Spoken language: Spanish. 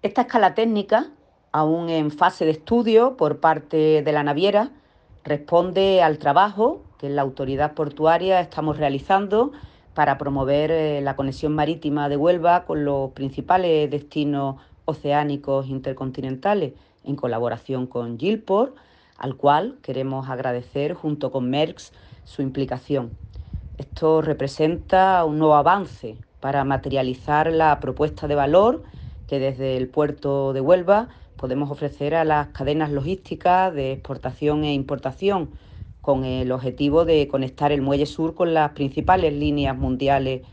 Esta escala técnica, aún en fase de estudio por parte de la naviera, responde al trabajo que en la autoridad portuaria estamos realizando para promover la conexión marítima de Huelva con los principales destinos oceánicos intercontinentales, en colaboración con Gilport, al cual queremos agradecer junto con Merckx su implicación. Esto representa un nuevo avance para materializar la propuesta de valor que desde el puerto de Huelva podemos ofrecer a las cadenas logísticas de exportación e importación, con el objetivo de conectar el Muelle Sur con las principales líneas mundiales